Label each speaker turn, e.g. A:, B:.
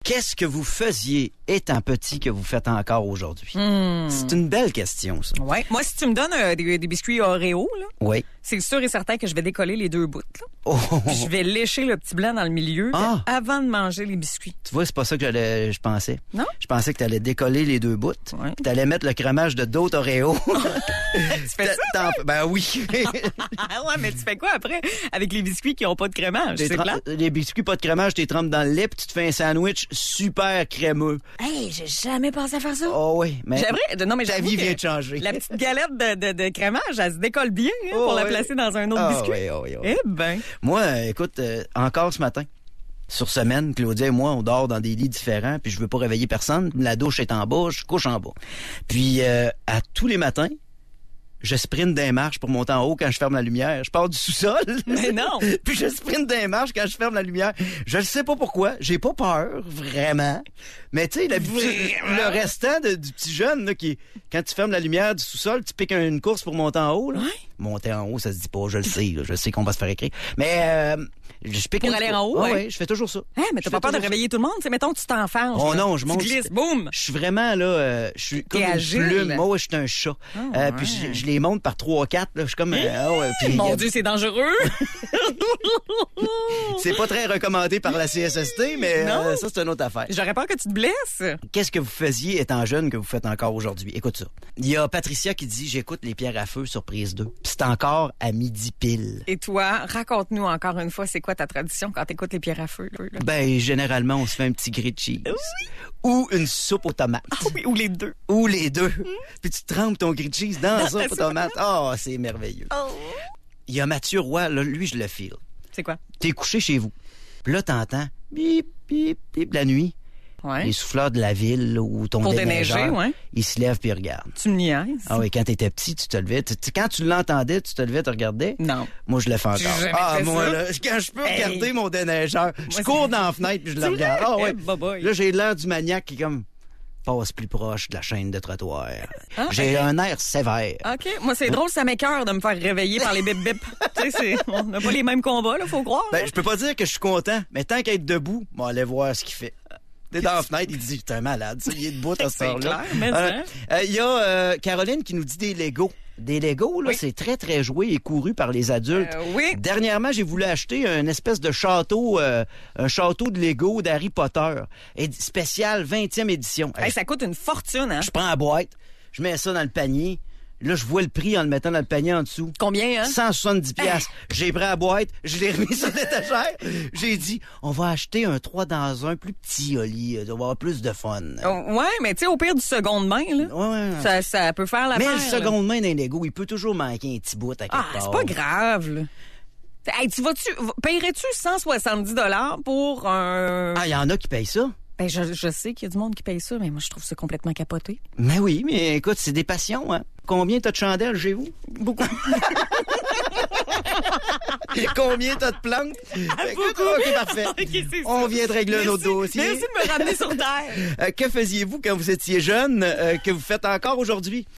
A: Qu'est-ce que vous faisiez étant petit que vous faites encore aujourd'hui? C'est une belle question, ça.
B: Ouais. Moi, si tu me donnes des biscuits Oreo, là,
A: Oui.
B: c'est sûr et certain que je vais décoller les deux bouts. Là.
A: Oh,
B: Puis je vais lécher le petit blanc dans le milieu avant de manger les biscuits.
A: Tu vois, c'est pas ça que je pensais.
B: Non?
A: Je pensais que tu allais décoller les deux bouts.
B: Ouais.
A: Tu allais mettre le crémage de d'autres Oreos.
B: Tu fais ça?
A: Ben oui.
B: Ah ouais, mais tu fais quoi après avec les biscuits qui n'ont pas de crémage? C'est plat?
A: Les biscuits pas de crémage, tu les trempes dans le lait puis tu te fais un sandwich super crémeux.
B: Hey, j'ai jamais pensé à faire ça.
A: Oh oui, mais
B: J'aimerais. Non, mais
A: ta
B: j'avoue
A: vie
B: que
A: vient de changer.
B: La petite galette de crémage, elle se décolle bien pour la placer dans un autre biscuit.
A: Oui.
B: Eh ben.
A: Moi, écoute, encore ce matin, sur semaine, Claudia et moi, on dort dans des lits différents, puis je veux pas réveiller personne. La douche est en bas, je couche en bas. Puis, à tous les matins, je sprinte des marches pour monter en haut quand je ferme la lumière. Je pars du sous-sol.
B: Mais non!
A: Puis je sprinte des marches quand je ferme la lumière. Je ne sais pas pourquoi. J'ai pas peur, vraiment. Mais tu sais, le restant du petit jeune, là, quand tu fermes la lumière du sous-sol, tu piques une course pour monter en haut. Là.
B: Ouais.
A: Monter en haut, ça se dit pas, je le sais. Là, je sais qu'on va se faire écrire. Mais je pique
B: Pour aller en haut,
A: ouais. Je fais toujours ça.
B: Hein, mais t'as pas peur de réveiller tout le monde? T'sais, mettons, tu t'enfanges.
A: Oh
B: là.
A: non, je monte.
B: Tu glisses, boum!
A: Je suis vraiment, là, je suis comme une
B: agile.
A: plume. Moi, je suis un chat. Puis je les monte par 3 ou 4. Là. Je suis comme... puis,
B: Mon Dieu, c'est dangereux!
A: c'est pas très recommandé par la CSST, mais ça, c'est une autre affaire.
B: J'aurais peur que tu te blesses.
A: Qu'est-ce que vous faisiez étant jeune que vous faites encore aujourd'hui? Écoute ça. Il y a Patricia qui dit « J'écoute les pierres à feu sur Prise 2 ». Puis c'est encore à midi pile.
B: Et toi, raconte-nous encore une fois, c'est quoi ta tradition quand t'écoutes les pierres à feu? Là?
A: Ben, généralement, on se fait un petit grilled cheese. Oui. Ou une soupe aux tomates.
B: Ah oui, ou les deux.
A: Ou les deux. Puis tu trempes ton grilled cheese dans la soupe aux tomates. Oh, c'est merveilleux.
B: Oh.
A: Il y a Mathieu Roy, là, lui, je le file.
B: C'est quoi?
A: T'es couché chez vous. Puis là, t'entends bip, bip, bip la nuit.
B: Ouais.
A: Les souffleurs de la ville là, ou ton
B: Pour
A: déneigeur,
B: déneiger, ouais.
A: ils se lèvent puis ils regardent.
B: Tu me niaises?
A: Ah oui, quand t'étais petit, tu te levais. Quand tu l'entendais, tu te levais, tu regardais.
B: Non.
A: Moi, je le fais encore.
B: J'ai jamais fait
A: moi,
B: ça.
A: là, quand je peux regarder mon déneigeur, je cours dans la fenêtre puis je le
B: C'est
A: regarde.
B: vrai?
A: Ah ouais.
B: Bye-bye.
A: Là, j'ai l'air du maniaque qui, comme, passe plus proche de la chaîne de trottoir. J'ai un air sévère.
B: OK. Moi, c'est drôle, ça m'écoeure de me faire réveiller par les bip-bip. Tu sais, on n'a pas les mêmes combats, là, faut croire.
A: Ben, je peux pas dire que je suis content, mais tant qu'être debout, on va aller voir ce qu'il fait. T'es dans la fenêtre, il dit, t'es un malade, ça, il est debout à cette heure-là. Il y a Caroline qui nous dit des Legos. Des Legos, là, c'est très, très joué et couru par les adultes.
B: Oui.
A: Dernièrement, j'ai voulu acheter une espèce de château, un château de Lego d'Harry Potter. Spécial 20e édition.
B: Hey, ça coûte une fortune, hein?
A: Je prends la boîte, je mets ça dans le panier. Là, je vois le prix en le mettant dans le panier en dessous.
B: Combien, hein?
A: 170 piastres. J'ai pris la boîte, je l'ai remis sur l'étagère. J'ai dit, on va acheter un 3 dans 1 plus petit, Oli. On va avoir plus de fun.
B: Ouais, mais tu sais, au pire du seconde main, là, ça peut faire l'affaire.
A: Mais le seconde main d'un Lego, il peut toujours manquer un petit bout à quelque part.
B: C'est pas grave, là. Hey, payerais-tu 170 $ pour un...
A: Ah, il y en a qui payent ça?
B: Ben, je sais qu'il y a du monde qui paye ça, mais moi, je trouve ça complètement capoté.
A: Mais oui, mais écoute, c'est des passions, hein. Combien t'as de chandelles chez vous?
B: Beaucoup.
A: Combien t'as de plantes?
B: Beaucoup.
A: OK, parfait.
B: Okay,
A: on vient de régler un autre dossier.
B: Merci de me ramener sur terre.
A: Que faisiez-vous quand vous étiez jeune que vous faites encore aujourd'hui?